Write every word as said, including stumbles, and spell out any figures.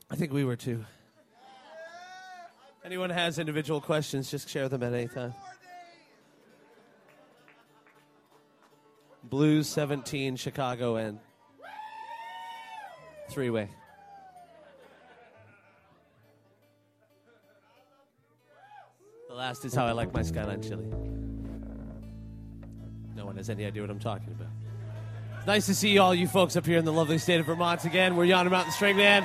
I think we were too. Anyone has individual questions, just share them at any time. Blues seventeen, Chicago N. Three-way. The last is how I like my Skyline chili. No one has any idea what I'm talking about. It's nice to see all you folks up here in the lovely state of Vermont again. We're Yonder Mountain String Band.